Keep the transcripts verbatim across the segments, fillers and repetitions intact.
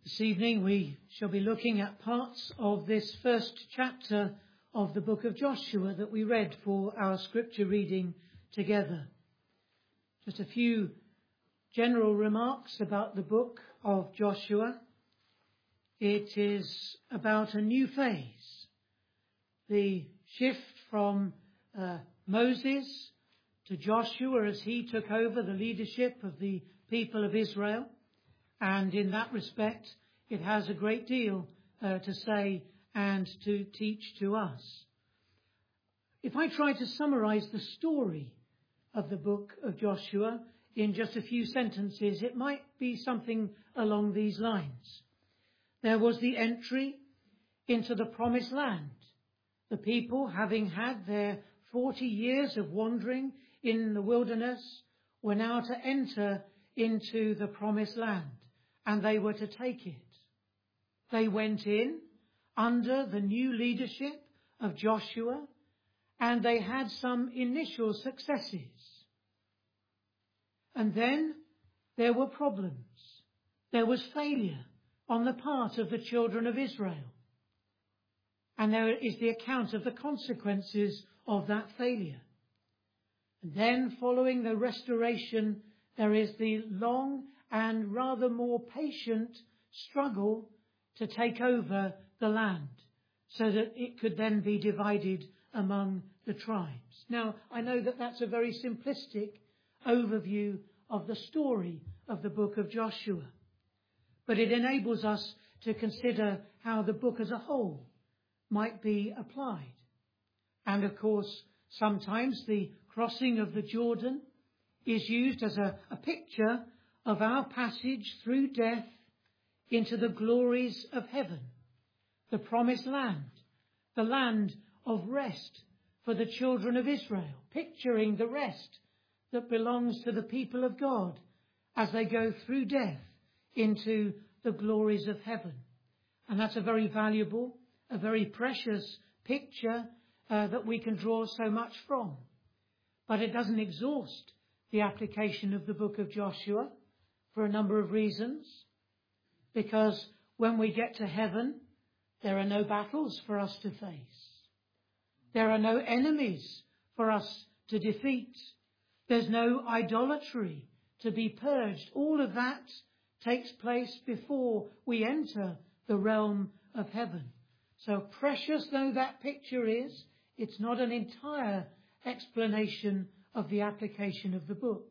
This evening we shall be looking at parts of this first chapter of the book of Joshua that we read for our scripture reading together. Just a few general remarks about the book of Joshua. It is about a new phase, the shift from uh, Moses to Joshua as he took over the leadership of the people of Israel. And in that respect, it has a great deal uh, to say and to teach to us. If I try to summarize the story of the book of Joshua in just a few sentences, it might be something along these lines. There was the entry into the promised land. The people, having had their forty years of wandering in the wilderness, were now to enter into the promised land, and they were to take it. They went in under the new leadership of Joshua, and they had some initial successes. And then there were problems. There was failure on the part of the children of Israel. And there is the account of the consequences of that failure. And then, following the restoration, there is the long and rather more patient struggle to take over the land so that it could then be divided among the tribes. Now, I know that that's a very simplistic overview of the story of the book of Joshua, but it enables us to consider how the book as a whole might be applied. And of course, sometimes the crossing of the Jordan is used as a, a picture of our passage through death into the glories of heaven, the promised land, the land of rest for the children of Israel, picturing the rest that belongs to the people of God as they go through death into the glories of heaven. And that's a very valuable, a very precious picture uh, that we can draw so much from. But it doesn't exhaust the application of the book of Joshua for a number of reasons. Because when we get to heaven, there are no battles for us to face. There are no enemies for us to defeat. There's no idolatry to be purged. All of that takes place before we enter the realm of heaven. So precious though that picture is, it's not an entire explanation of the application of the book.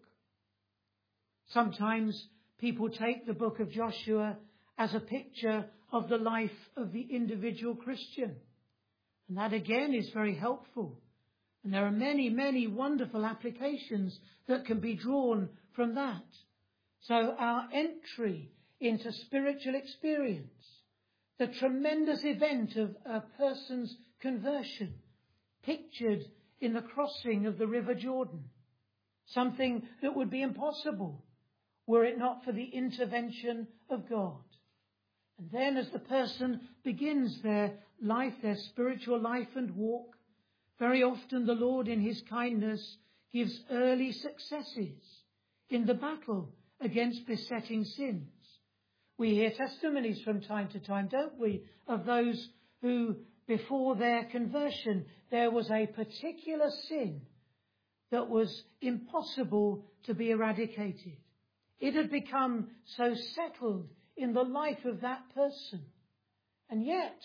Sometimes people take the book of Joshua as a picture of the life of the individual Christian. And that again is very helpful. And there are many, many wonderful applications that can be drawn from that. So our entry into spiritual experience, the tremendous event of a person's conversion, pictured in the crossing of the River Jordan, something that would be impossible were it not for the intervention of God. And then as the person begins their life, their spiritual life and walk, very often the Lord in his kindness gives early successes in the battle against besetting sins. We hear testimonies from time to time, don't we, of those who before their conversion there was a particular sin that was impossible to be eradicated. It had become so settled in the life of that person. And yet,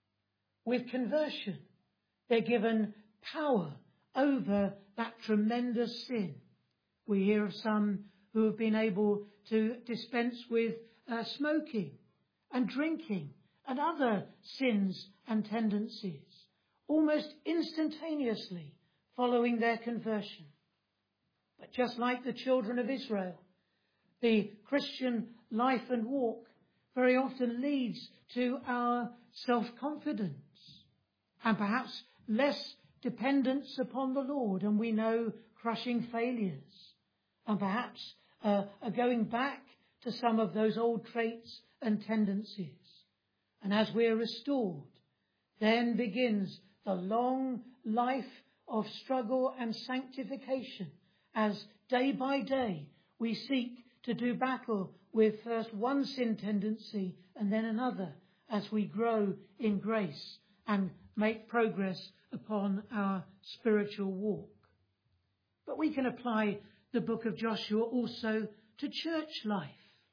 with conversion, they're given power over that tremendous sin. We hear of some who have been able to dispense with uh, smoking and drinking and other sins and tendencies, almost instantaneously following their conversion. But just like the children of Israel, the Christian life and walk very often leads to our self-confidence and perhaps less dependence upon the Lord, and we know crushing failures and perhaps uh, a going back to some of those old traits and tendencies. And as we're restored, then begins the long life of struggle and sanctification as day by day we seek to do battle with first one sin tendency and then another as we grow in grace and make progress upon our spiritual walk. But we can apply the book of Joshua also to church life.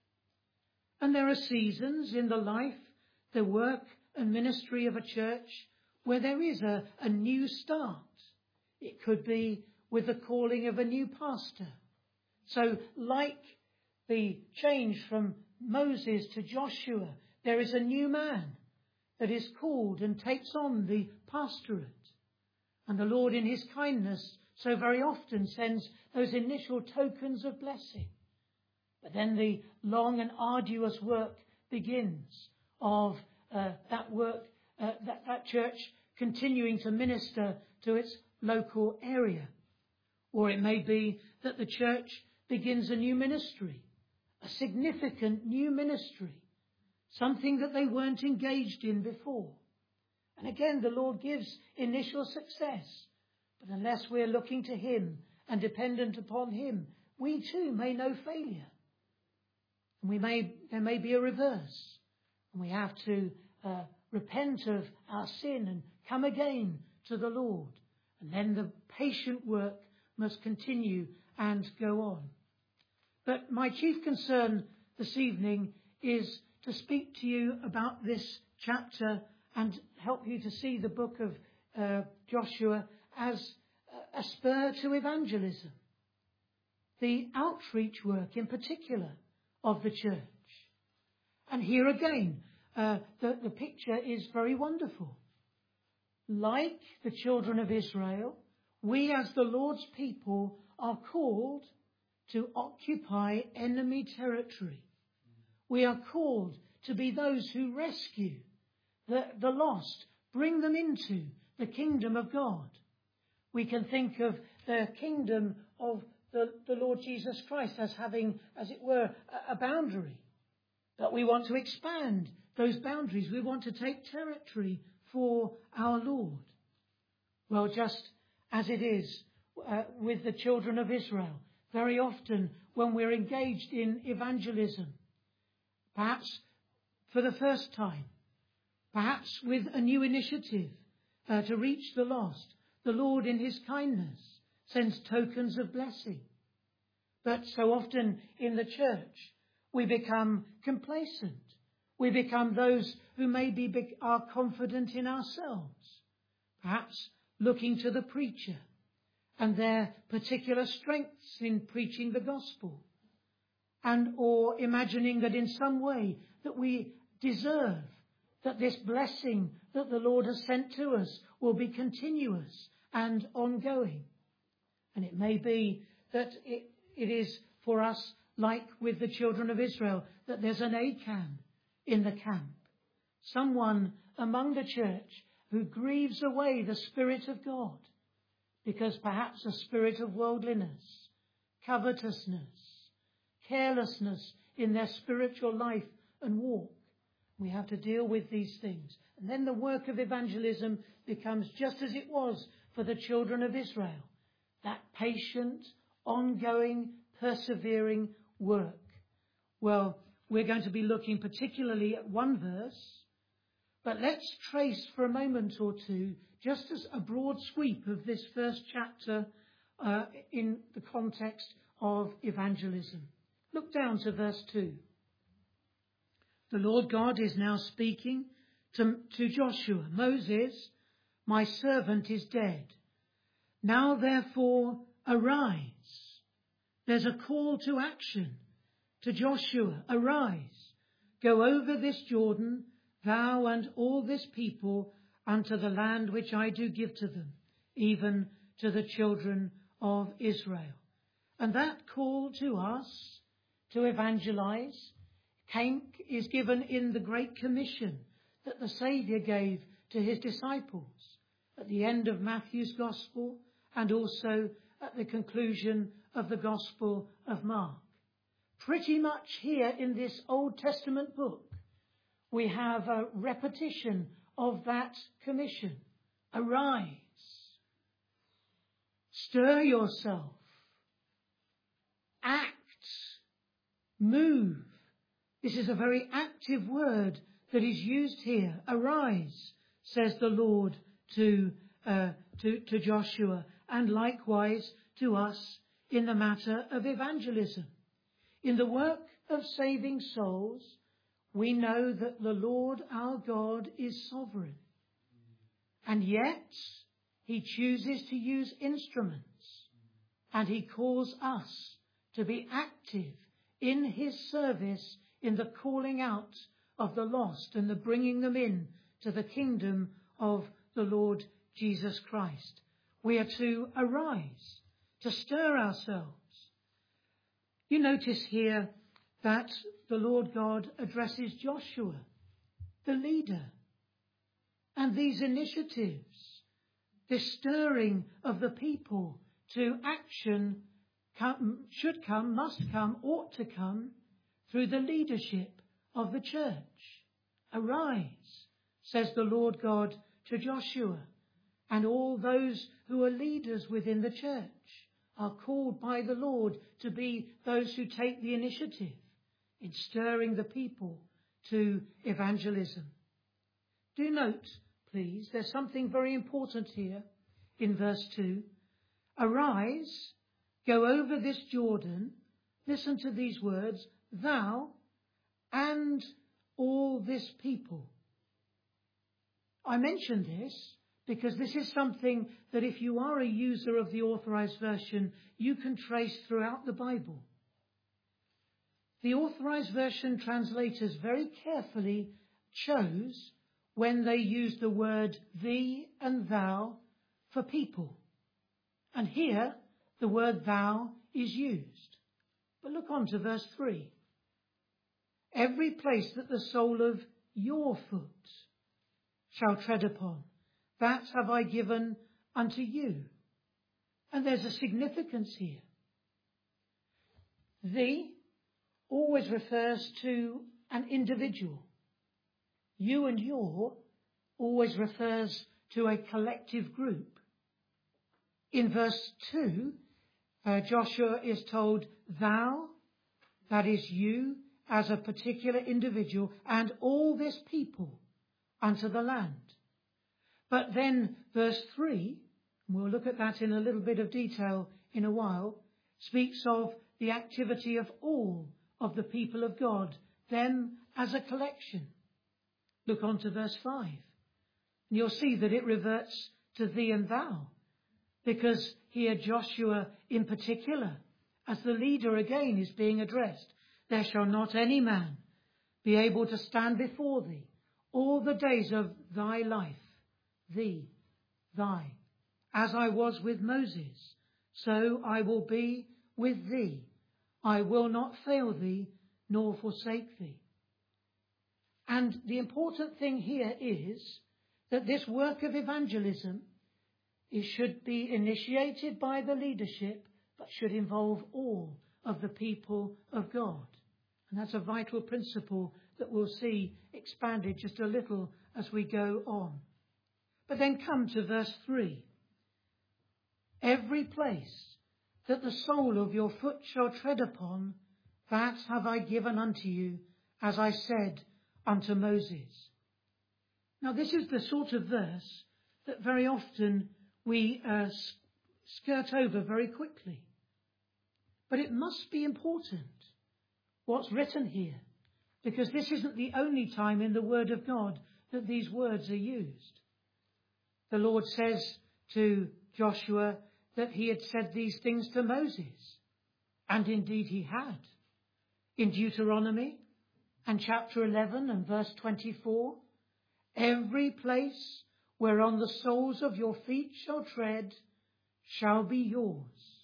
And there are seasons in the life, the work and ministry of a church where there is a, a new start. It could be with the calling of a new pastor. So like the change from Moses to Joshua, there is a new man that is called and takes on the pastorate. And the Lord in his kindness so very often sends those initial tokens of blessing. But then the long and arduous work begins of uh, that work, uh, that, that church continuing to minister to its local area. Or it may be that the church begins a new ministry, a significant new ministry, something that they weren't engaged in before. And again, the Lord gives initial success. But unless we're looking to him and dependent upon him, we too may know failure. And we may, there may be a reverse. And we have to uh, repent of our sin and come again to the Lord. And then the patient work must continue and go on. But my chief concern this evening is to speak to you about this chapter and help you to see the book of uh, Joshua as a spur to evangelism. The outreach work in particular of the church. And here again, uh, the, the picture is very wonderful. Like the children of Israel, we as the Lord's people are called to occupy enemy territory. We are called to be those who rescue the, the lost, bring them into the kingdom of God. We can think of the kingdom of the, the Lord Jesus Christ as having, as it were, a, a boundary. But we want to expand those boundaries. We want to take territory for our Lord. Well, just as it is uh, with the children of Israel, very often when we're engaged in evangelism, perhaps for the first time, perhaps with a new initiative uh, to reach the lost, the Lord in his kindness sends tokens of blessing. But so often in the church, we become complacent. We become those who maybe be, are confident in ourselves, perhaps looking to the preacher and their particular strengths in preaching the gospel, and or imagining that in some way that we deserve that this blessing that the Lord has sent to us will be continuous and ongoing. And it may be that it, it is for us like with the children of Israel, that there's an Achan in the camp, someone among the church who grieves away the Spirit of God, because perhaps a spirit of worldliness, covetousness, carelessness in their spiritual life and walk. We have to deal with these things. And then the work of evangelism becomes just as it was for the children of Israel, that patient, ongoing, persevering work. Well, we're going to be looking particularly at one verse, but let's trace for a moment or two just as a broad sweep of this first chapter uh, in the context of evangelism. Look down to verse two. The Lord God is now speaking to, to Joshua. Moses, my servant, is dead. Now therefore arise. There's a call to action to Joshua. Arise, go over this Jordan, thou and all this people, unto the land which I do give to them, even to the children of Israel. And that call to us to evangelize came, is given in the Great Commission that the Saviour gave to his disciples at the end of Matthew's Gospel and also at the conclusion of the Gospel of Mark. Pretty much here in this Old Testament book, we have a repetition of that commission. Arise, stir yourself, act, move, This is a very active word that is used here. Arise, says the Lord to, uh, to, to Joshua, and likewise to us in the matter of evangelism. In the work of saving souls, we know that the Lord our God is sovereign. And yet, he chooses to use instruments, and he calls us to be active in his service in the calling out of the lost and the bringing them in to the kingdom of the Lord Jesus Christ. We are to arise, to stir ourselves. You notice here that the Lord God addresses Joshua, the leader. And these initiatives, this stirring of the people to action come, should come, must come, ought to come through the leadership of the church. Arise, says the Lord God to Joshua, and all those who are leaders within the church are called by the Lord to be those who take the initiative in stirring the people to evangelism. Do note, please, there's something very important here in verse two. Arise, go over this Jordan, listen to these words, thou and all this people. I mention this because this is something that if you are a user of the Authorized Version, you can trace throughout the Bible. The Authorized Version translators very carefully chose when they used the word thee and thou for people. And here the word thou is used. But look on to verse three. Every place that the sole of your foot shall tread upon, that have I given unto you. And there's a significance here. Thee always refers to an individual. You and your always refers to a collective group. In verse two, uh, Joshua is told, thou, that is you, as a particular individual, and all this people unto the land. But then verse three, and we'll look at that in a little bit of detail in a while, speaks of the activity of all of the people of God, them as a collection. Look on to verse five, and you'll see that it reverts to thee and thou, because here Joshua in particular, as the leader again, is being addressed. There shall not any man be able to stand before thee all the days of thy life, thee, thy. As I was with Moses, so I will be with thee. I will not fail thee, nor forsake thee. And the important thing here is that this work of evangelism, it should be initiated by the leadership, but should involve all of the people of God. And that's a vital principle that we'll see expanded just a little as we go on. But then come to verse three. Every place that the sole of your foot shall tread upon, that have I given unto you, as I said unto Moses. Now this is the sort of verse that very often we uh, skirt over very quickly. But it must be important what's written here, because this isn't the only time in the Word of God that these words are used. The Lord says to Joshua that he had said these things to Moses, and indeed he had. In Deuteronomy and chapter eleven and verse twenty-four, every place whereon the soles of your feet shall tread shall be yours.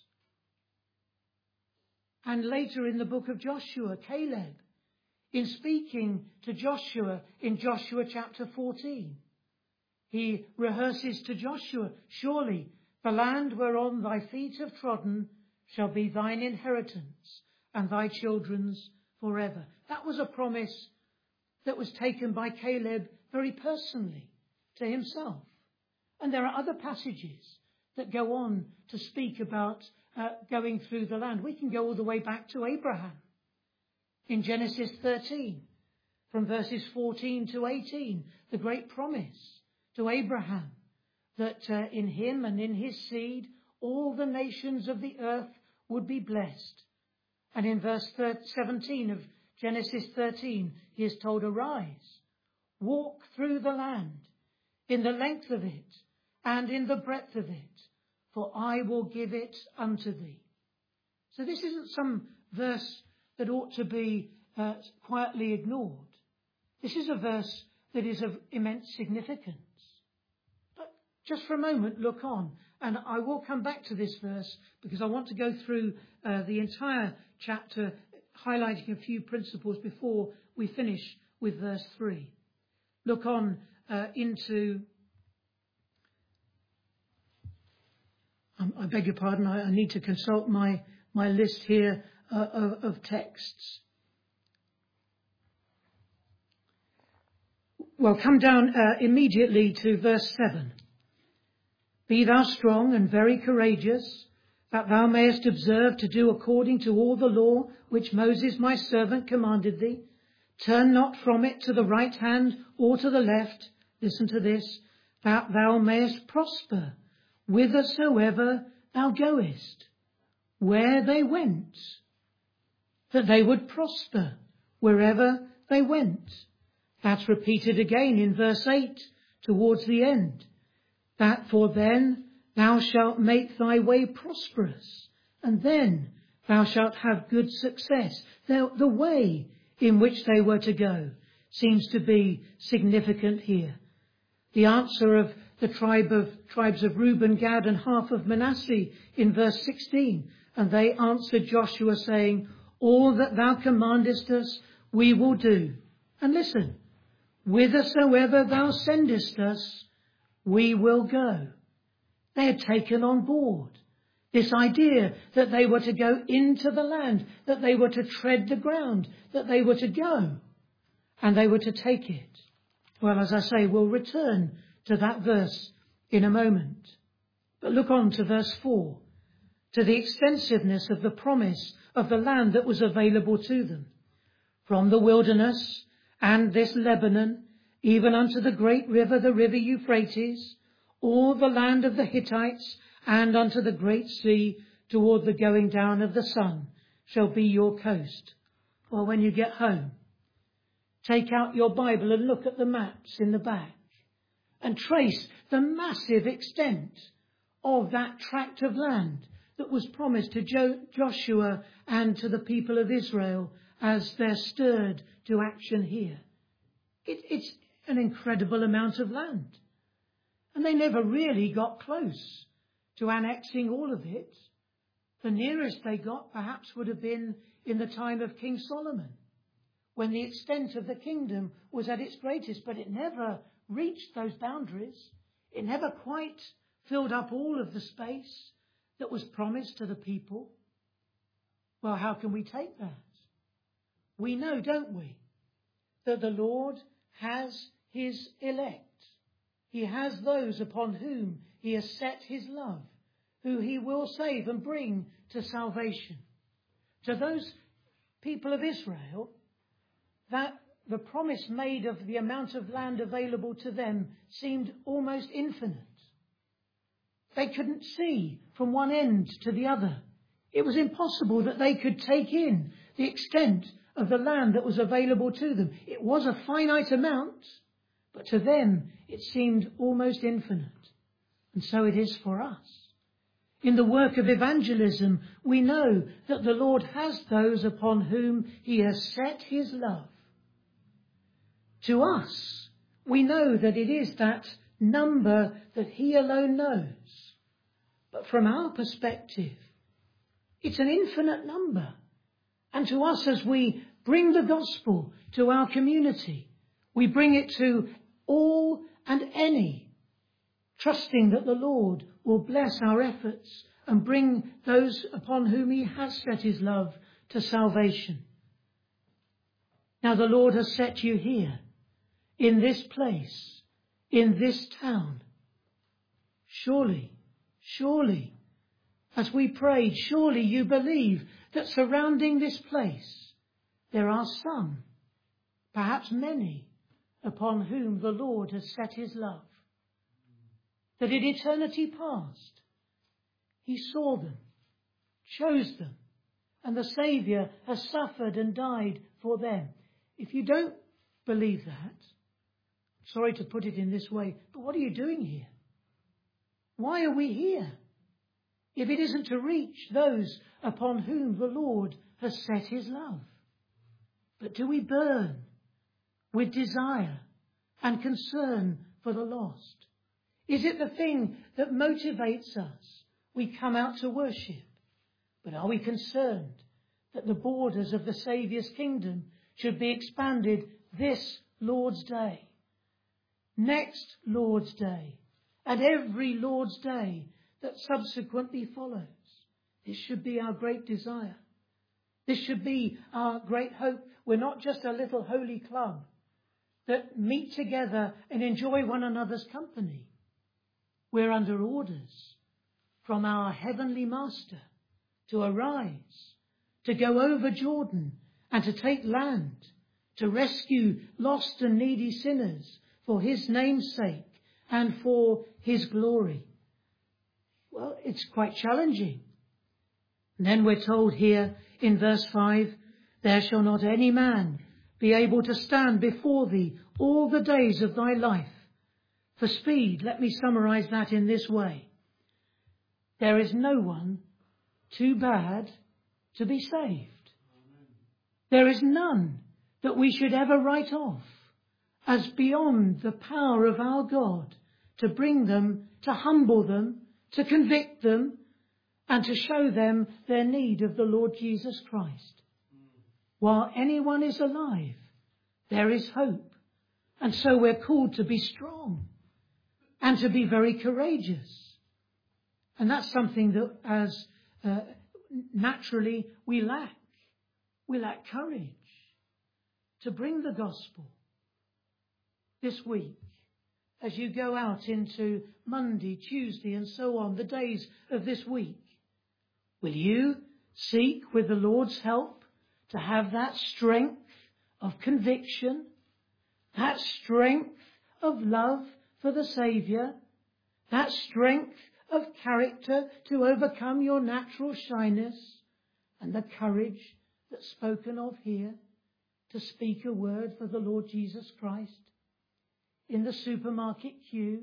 And later in the book of Joshua, Caleb, in speaking to Joshua in Joshua chapter fourteen, he rehearses to Joshua, surely the land whereon thy feet have trodden shall be thine inheritance and thy children's forever. That was a promise that was taken by Caleb very personally to himself. And there are other passages that go on to speak about uh, going through the land. We can go all the way back to Abraham In Genesis thirteen, from verses fourteen to eighteen, the great promise to Abraham that uh, in him and in his seed all the nations of the earth would be blessed. And in verse seventeen of Genesis thirteen, he is told, "Arise, walk through the land, in the length of it and in the breadth of it, for I will give it unto thee." So this isn't some verse that ought to be uh, quietly ignored. This is a verse that is of immense significance. But just for a moment, look on. And I will come back to this verse because I want to go through uh, the entire chapter, highlighting a few principles before we finish with verse three. Look on uh, into... Um, I beg your pardon, I, I need to consult my, my list here uh, of, of texts. Well, come down uh, immediately to verse seven. "Be thou strong and very courageous, that thou mayest observe to do according to all the law which Moses my servant commanded thee. Turn not from it to the right hand or to the left," listen to this, "that thou mayest prosper whithersoever thou goest." Where they went, that they would prosper wherever they went. That's repeated again in verse eight towards the end. "That for then thou shalt make thy way prosperous, and then thou shalt have good success." The, the way in which they were to go seems to be significant here. The answer of the tribe of tribes of Reuben, Gad, and half of Manasseh in verse sixteen. "And they answered Joshua, saying, All that thou commandest us we will do. And listen, whithersoever thou sendest us, we will go." They had taken on board this idea that they were to go into the land, that they were to tread the ground, that they were to go, and they were to take it. Well, as I say, we'll return to that verse in a moment. But look on to verse four, to the extensiveness of the promise of the land that was available to them. "From the wilderness and this Lebanon, even unto the great river, the river Euphrates, all the land of the Hittites, and unto the great sea, toward the going down of the sun, shall be your coast." Well, when you get home, take out your Bible and look at the maps in the back and trace the massive extent of that tract of land that was promised to jo- Joshua and to the people of Israel as they're stirred to action here. It, it's an incredible amount of land. And they never really got close to annexing all of it. The nearest they got perhaps would have been in the time of King Solomon, when the extent of the kingdom was at its greatest, but it never reached those boundaries. It never quite filled up all of the space that was promised to the people. Well, how can we take that? We know, don't we, that the Lord has his elect. He has those upon whom he has set his love, who he will save and bring to salvation. To those people of Israel, that the promise made of the amount of land available to them seemed almost infinite. They couldn't see from one end to the other. It was impossible that they could take in the extent of the land that was available to them. It was a finite amount, but to them it seemed almost infinite. And so it is for us. In the work of evangelism, we know that the Lord has those upon whom he has set his love. To us, we know that it is that number that he alone knows. But from our perspective, it's an infinite number. And to us, as we bring the gospel to our community, we bring it to all and any, trusting that the Lord will bless our efforts and bring those upon whom he has set his love to salvation. Now the Lord has set you here, in this place, in this town. Surely, surely, as we prayed, surely you believe that surrounding this place, there are some, perhaps many, upon whom the Lord has set his love. That in eternity past, he saw them, chose them, and the Saviour has suffered and died for them. If you don't believe that, sorry to put it in this way, but what are you doing here? Why are we here? If it isn't to reach those upon whom the Lord has set his love. But do we burn with desire and concern for the lost? Is it the thing that motivates us? We come out to worship. But are we concerned that the borders of the Saviour's kingdom should be expanded this Lord's Day, next Lord's Day, and every Lord's Day that subsequently follows? This should be our great desire. This should be our great hope. We're not just a little holy club that meet together and enjoy one another's company. We're under orders from our heavenly Master to arise, to go over Jordan and to take land, to rescue lost and needy sinners for his name's sake and for his glory. Well, it's quite challenging. And then we're told here in verse five, there shall not any man be able to stand before thee all the days of thy life. For speed, let me summarize that in this way. There is no one too bad to be saved. There is none that we should ever write off as beyond the power of our God to bring them, to humble them, to convict them, and to show them their need of the Lord Jesus Christ. While anyone is alive, there is hope. And so we're called to be strong and to be very courageous. And that's something that as uh, naturally we lack. We lack courage to bring the gospel. This week, as you go out into Monday, Tuesday and so on, the days of this week, will you seek with the Lord's help to have that strength of conviction, that strength of love for the Saviour, that strength of character to overcome your natural shyness, and the courage that's spoken of here to speak a word for the Lord Jesus Christ in the supermarket queue,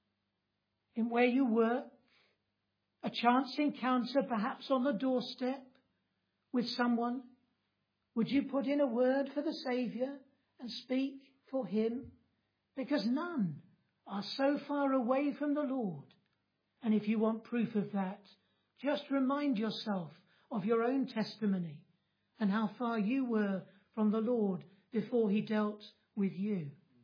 in where you work, a chance encounter perhaps on the doorstep with someone? Would you put in a word for the Saviour and speak for him? Because none are so far away from the Lord. And if you want proof of that, just remind yourself of your own testimony and how far you were from the Lord before he dealt with you.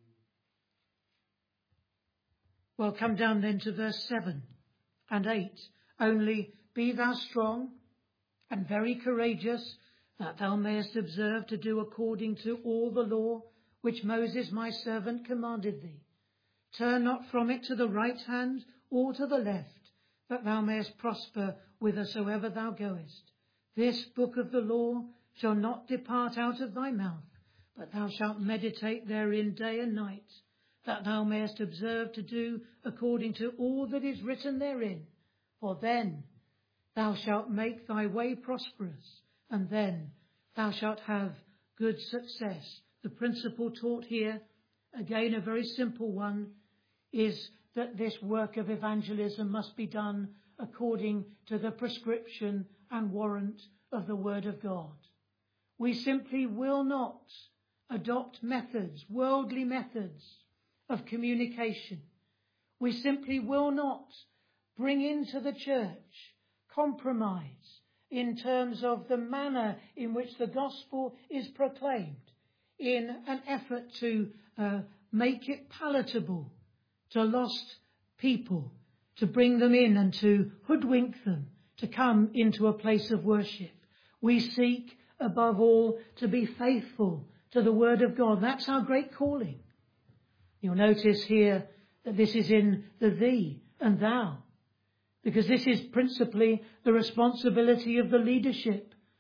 Well, come down then to verse seven and eight. Only be thou strong and very courageous, that thou mayest observe to do according to all the law which Moses my servant commanded thee. Turn not from it to the right hand or to the left, that thou mayest prosper whithersoever thou goest. This book of the law shall not depart out of thy mouth, but thou shalt meditate therein day and night, that thou mayest observe to do according to all that is written therein. For then thou shalt make thy way prosperous, and then thou shalt have good success. The principle taught here, again a very simple one, is that this work of evangelism must be done according to the prescription and warrant of the Word of God. We simply will not adopt methods, worldly methods of communication. We simply will not bring into the church compromise in terms of the manner in which the gospel is proclaimed, in an effort to uh, make it palatable to lost people, to bring them in and to hoodwink them to come into a place of worship. We seek above all to be faithful to the Word of God. That's our great calling. You'll notice here that this is in the thee and thou, because this is principally the responsibility of the leadership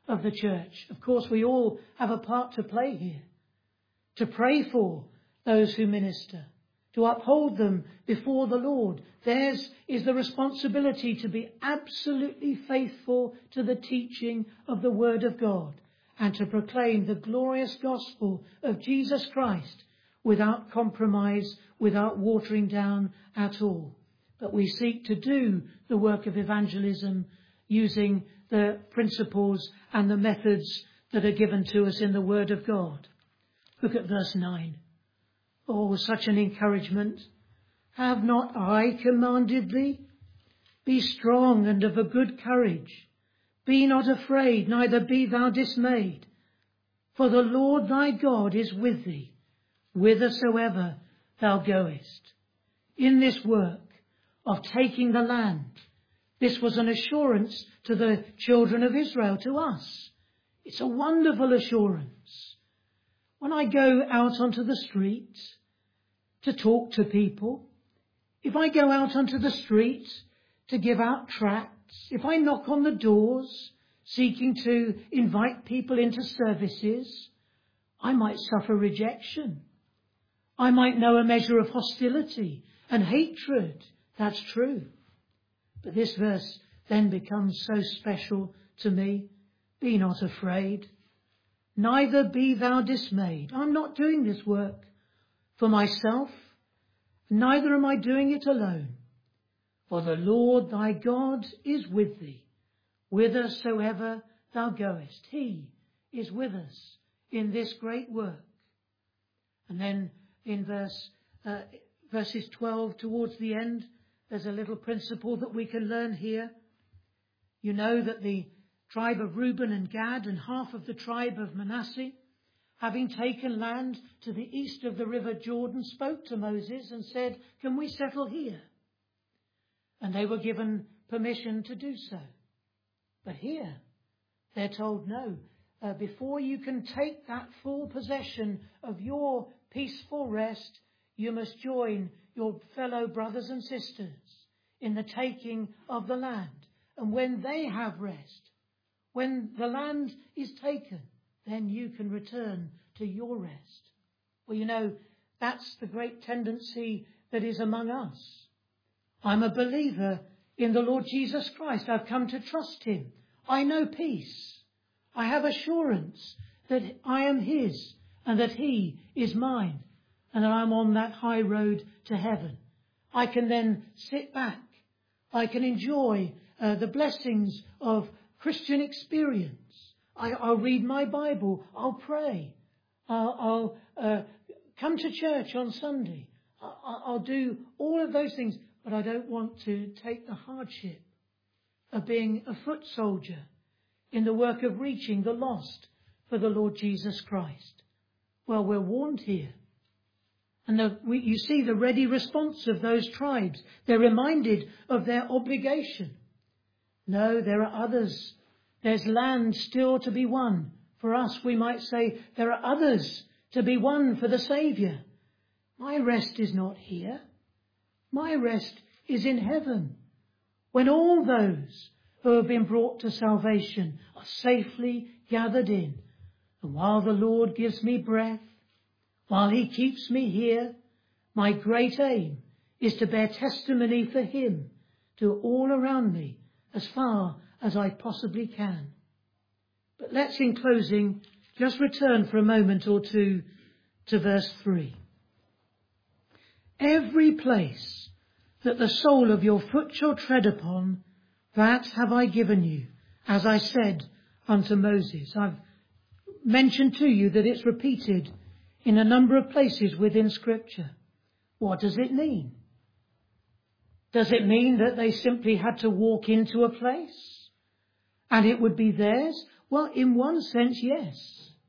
of the church. Of course, we all have a part to play here. To pray for those who minister, to uphold them before the Lord. Theirs is the responsibility to be absolutely faithful to the teaching of the Word of God and to proclaim the glorious gospel of Jesus Christ without compromise, without watering down at all. But we seek to do the work of evangelism using the principles and the methods that are given to us in the Word of God. Look at verse nine. Oh, such an encouragement. Have not I commanded thee? Be strong and of a good courage. Be not afraid, neither be thou dismayed. For the Lord thy God is with thee, whithersoever thou goest. In this work of taking the land, this was an assurance to the children of Israel, to us. It's a wonderful assurance. When I go out onto the street to talk to people, if I go out onto the street to give out tracts, if I knock on the doors seeking to invite people into services, I might suffer rejection. I might know a measure of hostility and hatred. That's true. But this verse then becomes so special to me. Be not afraid. Neither be thou dismayed. I'm not doing this work for myself. Neither am I doing it alone. For the Lord thy God is with thee, whithersoever thou goest. He is with us in this great work. And then in verse uh, verses twelve towards the end, there's a little principle that we can learn here. You know that the tribe of Reuben and Gad and half of the tribe of Manasseh, having taken land to the east of the river Jordan, spoke to Moses and said, can we settle here? And they were given permission to do so. But here they're told no. Uh, before you can take that full possession of your peaceful rest, you must join your fellow brothers and sisters in the taking of the land. And when they have rest, when the land is taken, then you can return to your rest. Well, you know, that's the great tendency that is among us. I'm a believer in the Lord Jesus Christ. I've come to trust him. I know peace. I have assurance that I am his and that he is mine and that I'm on that high road to heaven. I can then sit back. I can enjoy uh, the blessings of Christian experience. I, I'll read my Bible. I'll pray. I'll, I'll uh, come to church on Sunday. I, I'll do all of those things, but I don't want to take the hardship of being a foot soldier in the work of reaching the lost for the Lord Jesus Christ. Well, we're warned here. And the, we, you see the ready response of those tribes. They're reminded of their obligation. No, there are others. There's land still to be won. For us, we might say, there are others to be won for the Saviour. My rest is not here. My rest is in heaven, when all those who have been brought to salvation are safely gathered in. And while the Lord gives me breath, while he keeps me here, my great aim is to bear testimony for him to all around me as far as I possibly can. But let's, in closing, just return for a moment or two to verse three. Every place that the sole of your foot shall tread upon, that have I given you, as I said unto Moses. I've mentioned to you that it's repeated in a number of places within Scripture. What does it mean? Does it mean that they simply had to walk into a place and it would be theirs? Well, in one sense, yes.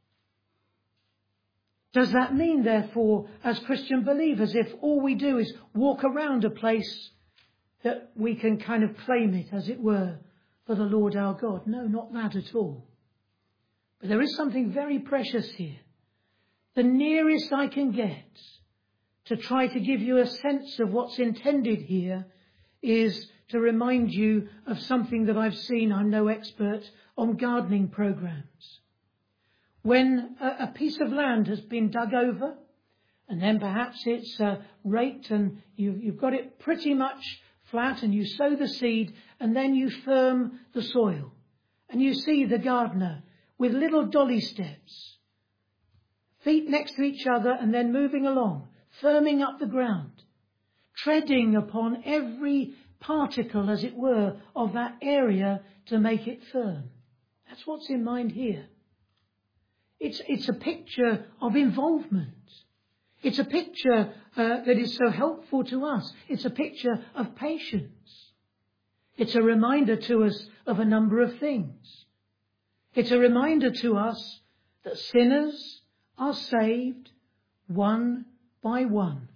Does that mean, therefore, as Christian believers, if all we do is walk around a place, that we can kind of claim it, as it were, for the Lord our God? No, not that at all. But there is something very precious here. The nearest I can get to try to give you a sense of what's intended here is to remind you of something that I've seen. I'm no expert on gardening programs. When a, a piece of land has been dug over, and then perhaps it's uh, raked and you, you've got it pretty much flat, and you sow the seed, and then you firm the soil. And you see the gardener with little dolly steps, feet next to each other, and then moving along, firming up the ground, treading upon every particle, as it were, of that area to make it firm. That's what's in mind here. It's, it's a picture of involvement. It's a picture uh, that is so helpful to us. It's a picture of patience. It's a reminder to us of a number of things. It's a reminder to us that sinners are saved one by one,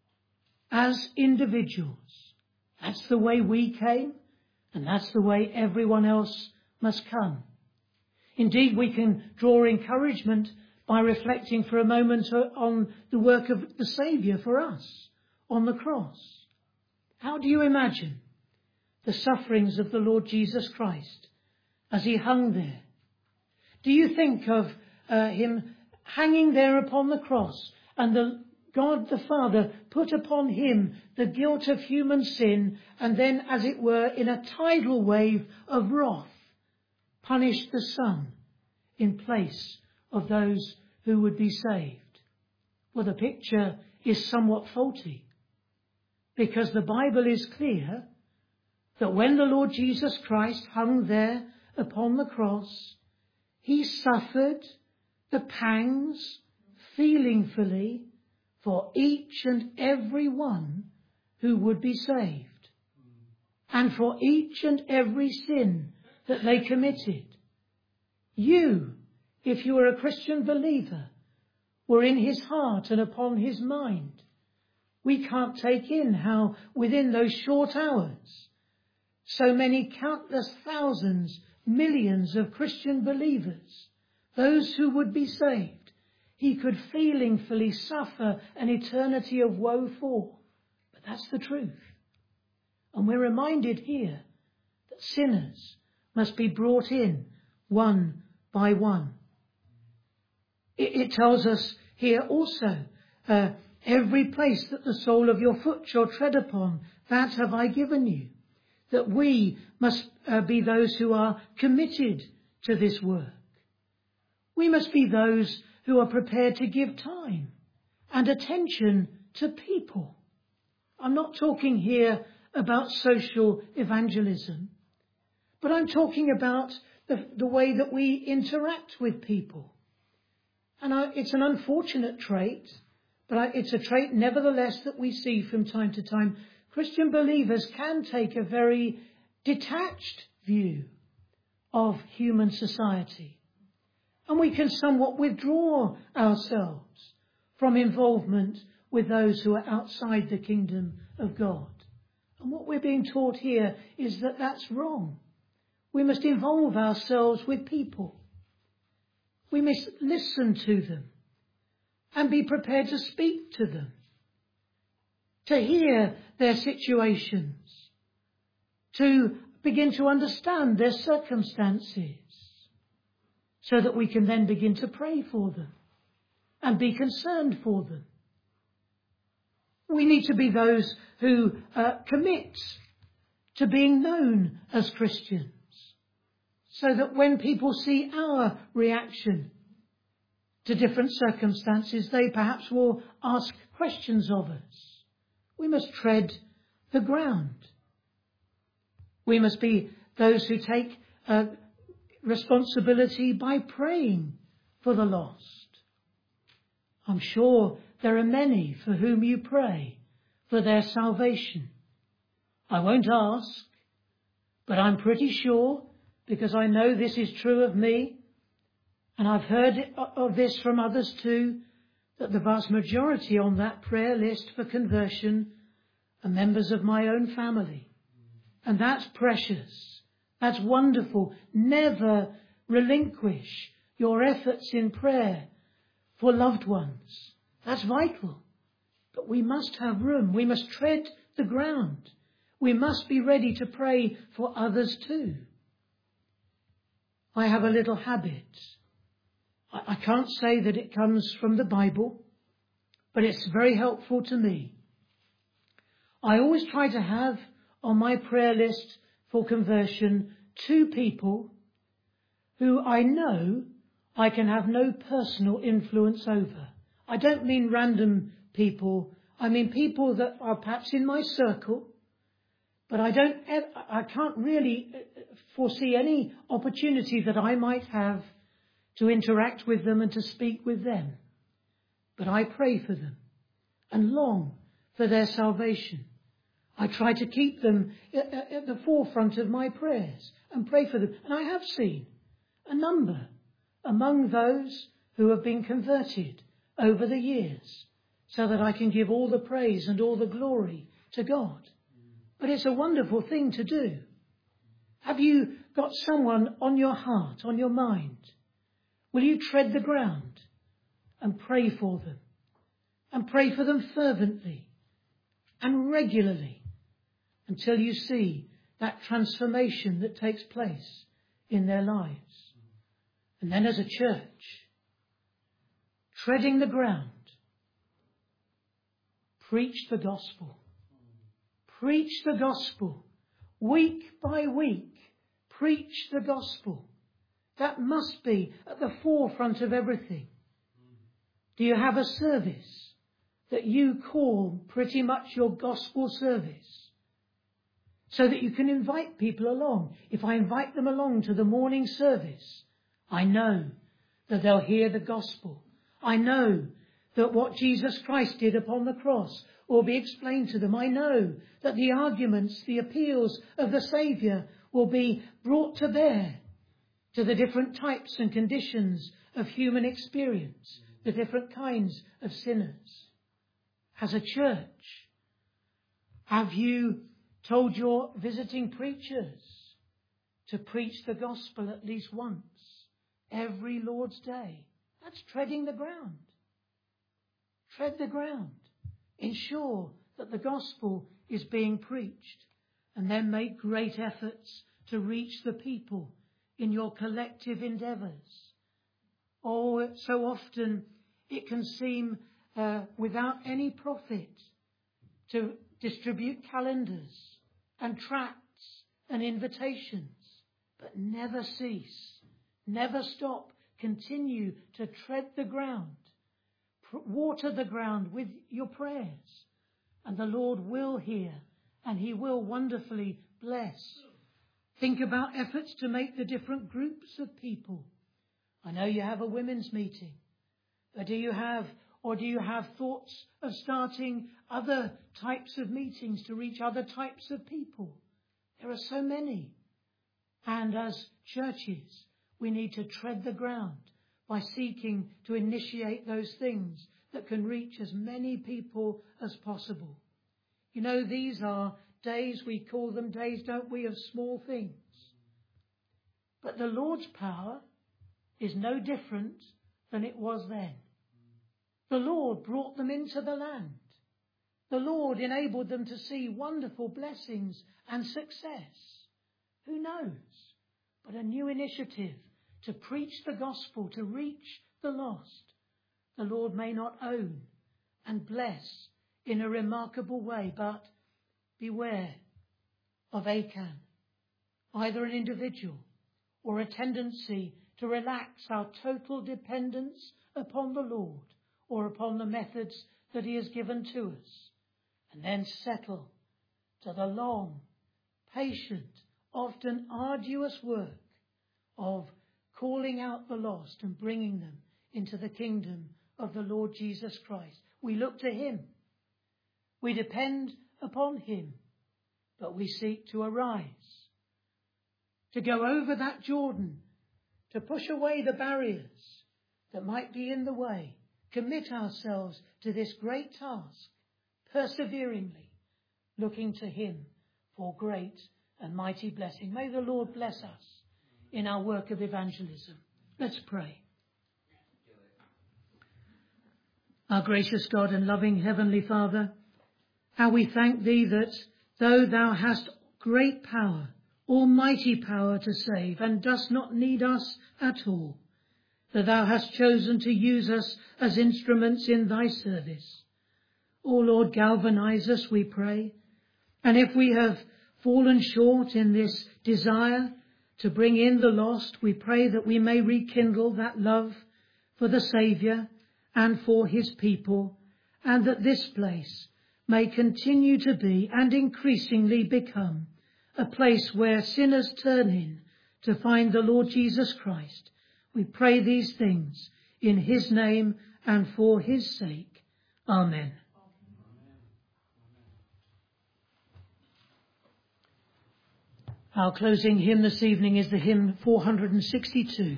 as individuals. That's the way we came, and that's the way everyone else must come. Indeed, we can draw encouragement by reflecting for a moment on the work of the Saviour for us on the cross. How do you imagine the sufferings of the Lord Jesus Christ as he hung there? Do you think of uh, him hanging there upon the cross, and the God the Father put upon him the guilt of human sin, and then, as it were, in a tidal wave of wrath, punished the Son in place of those who would be saved? Well, the picture is somewhat faulty, because the Bible is clear that when the Lord Jesus Christ hung there upon the cross, he suffered the pangs feelingfully for each and every one who would be saved, and for each and every sin that they committed. You, if you were a Christian believer, were in his heart and upon his mind. We can't take in how within those short hours, so many countless thousands, millions of Christian believers, those who would be saved, he could feelingly suffer an eternity of woe for. But that's the truth. And we're reminded here that sinners must be brought in one by one. It, it tells us here also, uh, every place that the sole of your foot shall tread upon, that have I given you. That we must uh, be those who are committed to this work. We must be those who are prepared to give time and attention to people. I'm not talking here about social evangelism, but I'm talking about the, the way that we interact with people. And I, it's an unfortunate trait, but I, it's a trait nevertheless that we see from time to time. Christian believers can take a very detached view of human society, and we can somewhat withdraw ourselves from involvement with those who are outside the kingdom of God. And what we're being taught here is that that's wrong. We must involve ourselves with people. We must listen to them and be prepared to speak to them, to hear their situations, to begin to understand their circumstances, so that we can then begin to pray for them and be concerned for them. We need to be those who uh, commit to being known as Christians, so that when people see our reaction to different circumstances, they perhaps will ask questions of us. We must tread the ground. We must be those who take uh, responsibility by praying for the lost. I'm sure there are many for whom you pray for their salvation. I won't ask, but I'm pretty sure, because I know this is true of me, and I've heard of this from others too, that the vast majority on that prayer list for conversion are members of my own family. And that's precious. That's wonderful. Never relinquish your efforts in prayer for loved ones. That's vital. But we must have room. We must tread the ground. we must be ready to pray for others too. I have a little habit. I can't say that it comes from the Bible, but it's very helpful to me. I always try to have on my prayer list for conversion two people who I know I can have no personal influence over. I don't mean random people. I mean people that are perhaps in my circle, but I don't, I can't really foresee any opportunity that I might have to interact with them and to speak with them. But I pray for them and long for their salvation. I try to keep them at the forefront of my prayers and pray for them. And I have seen a number among those who have been converted over the years, so that I can give all the praise and all the glory to God. But it's a wonderful thing to do. Have you got someone on your heart, on your mind? Will you tread the ground and pray for them? And pray for them fervently and regularly until you see that transformation that takes place in their lives. And then as a church, treading the ground, preach the gospel. Preach the gospel. Week by week, preach the gospel. That must be at the forefront of everything. Do you have a service that you call pretty much your gospel service, so that you can invite people along? If I invite them along to the morning service, I know that they'll hear the gospel. I know that what Jesus Christ did upon the cross will be explained to them. I know that the arguments, the appeals of the Saviour will be brought to bear to the different types and conditions of human experience, the different kinds of sinners. As a church, have you told your visiting preachers to preach the gospel at least once every Lord's Day? That's treading the ground. Tread the ground. Ensure that the gospel is being preached, and then make great efforts to reach the people in your collective endeavours. Oh, so often it can seem uh, without any profit to distribute calendars and tracts and invitations, but never cease, never stop. Continue to tread the ground, water the ground with your prayers, and the Lord will hear and he will wonderfully bless. Think about efforts to make the different groups of people. I know you have a women's meeting, but do you have, or do you have thoughts of starting other types of meetings to reach other types of people? There are so many. And as churches, we need to tread the ground by seeking to initiate those things that can reach as many people as possible. You know, these are days, we call them days, don't we, of small things. But the Lord's power is no different than it was then. The Lord brought them into the land. The Lord enabled them to see wonderful blessings and success. Who knows? But a new initiative to preach the gospel, to reach the lost, the Lord may not own and bless in a remarkable way, but beware of Achan, either an individual or a tendency to relax our total dependence upon the Lord or upon the methods that he has given to us, and then settle to the long, patient, often arduous work of calling out the lost and bringing them into the kingdom of the Lord Jesus Christ. We look to him. We depend upon him, but we seek to arise, to go over that Jordan, to push away the barriers that might be in the way, commit ourselves to this great task, perseveringly, looking to him for great and mighty blessing. May the Lord bless us in our work of evangelism. Let's pray. Our gracious God and loving Heavenly Father, how we thank thee that though thou hast great power, almighty power to save, and dost not need us at all, that thou hast chosen to use us as instruments in thy service. O Lord, galvanize us, we pray, and if we have fallen short in this desire to bring in the lost, we pray that we may rekindle that love for the Saviour and for his people, and that this place may continue to be and increasingly become a place where sinners turn in to find the Lord Jesus Christ. We pray these things in his name and for his sake. Amen. Our closing hymn this evening is the hymn four hundred sixty-two.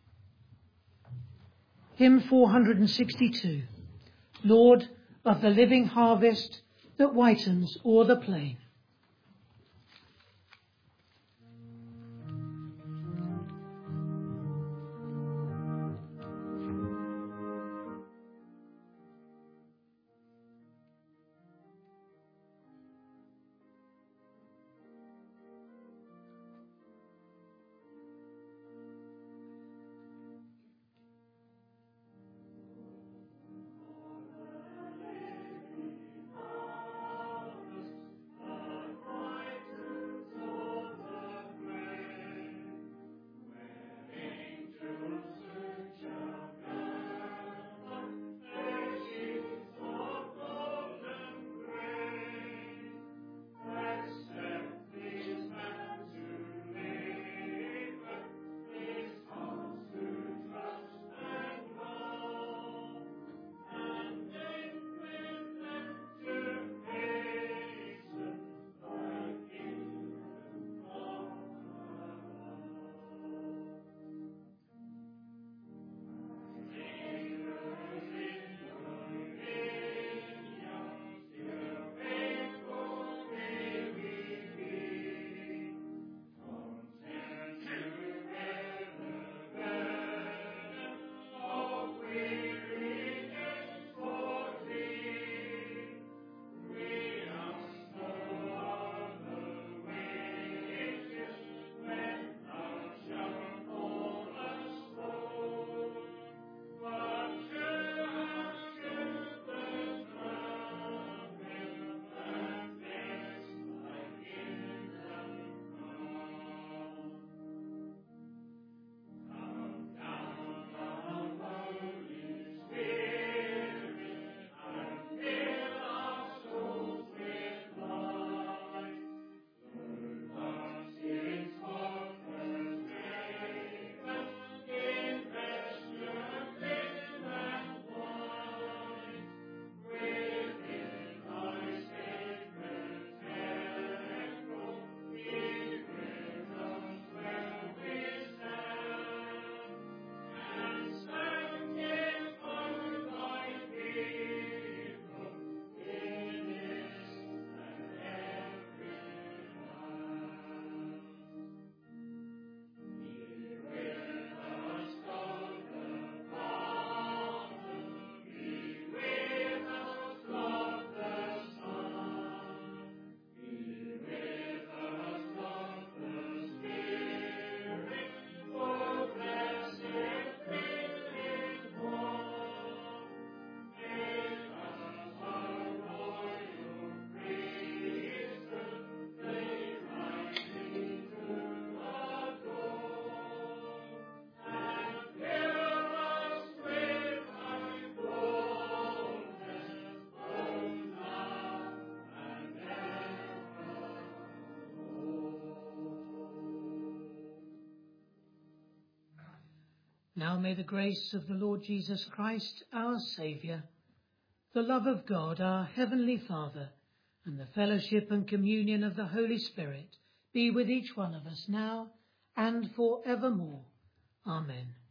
Hymn four hundred sixty-two. Lord of the living harvest that whitens o'er the plain. Now may the grace of the Lord Jesus Christ, our Saviour, the love of God, our Heavenly Father, and the fellowship and communion of the Holy Spirit be with each one of us now and for evermore. Amen.